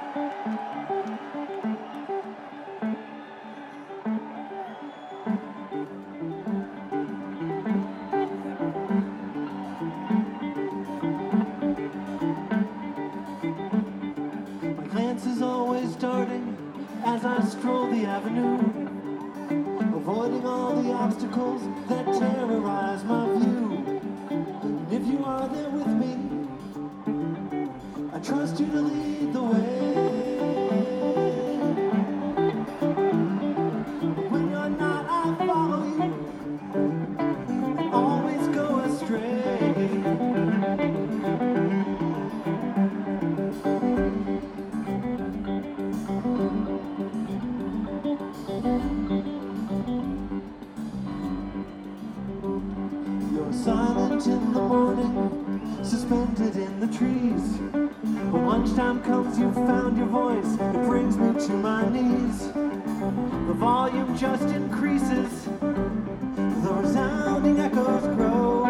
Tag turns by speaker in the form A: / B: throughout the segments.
A: My glance is always darting as I stroll the avenue, avoiding all the obstacles that terrorize my view. And if you are there with me, I trust you to lead the way. But when you're not, I follow you and always go astray. You're silent in the morning, suspended in the trees. When lunchtime comes, you've found your voice. It brings me to my knees. The volume just increases. The resounding echoes grow.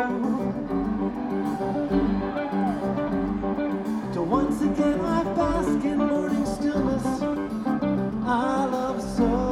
A: Till once again I bask in morning stillness I love so.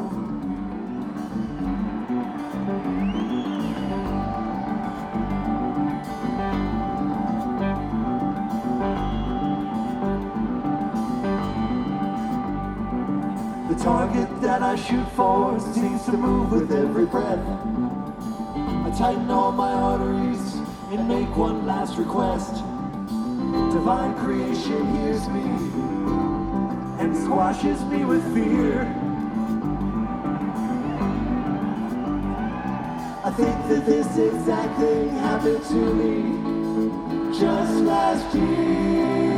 A: The target that I shoot for seems to move with every breath. I tighten all my arteries and make one last request. Divine creation hears me and squashes me with fear. I think that this exact thing happened to me just last year.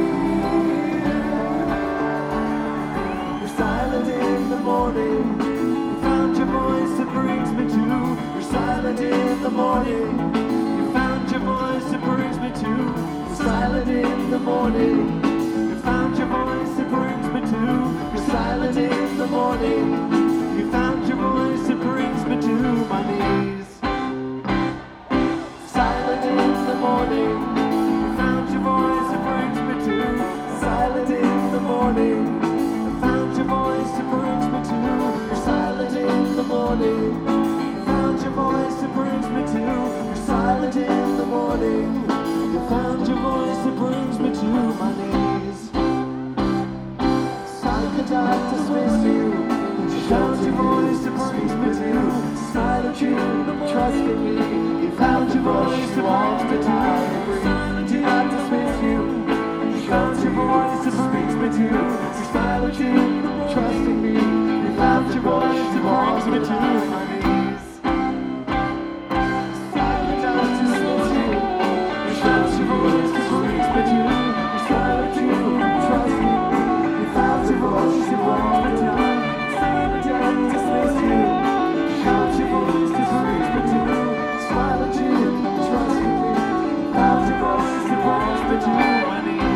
A: Silent in the morning, you found your voice that brings me to. You're silent in the morning, you found your voice that brings me to. You're silent in the morning, you found your voice that brings me to. You're silent in the morning, you found your voice that brings me to my knees. Silent in the morning, you found your voice that brings me to. Silent in the morning, your voice that brings me to. You're silent in the morning. You found your voice that brings me to. You're silent in the morning. You found your voice that brings me to my knees. Psychotic dismiss you. You found your voice that brings me to. Silent you, trust in me. You found your voice that brings me to. Silent you, I dismiss you. You found your voice that brings me to. You're silent you. Trust in me, you found your voice that brings me to my knees. Silent out to slow you, you found your voice that brings me to. You're silent you, trust in me, you found your voice that brings me to. Silent out to dismiss you, you found your voice that brings me to. Silent you, trust in me, you found your voice that brings me to my knees.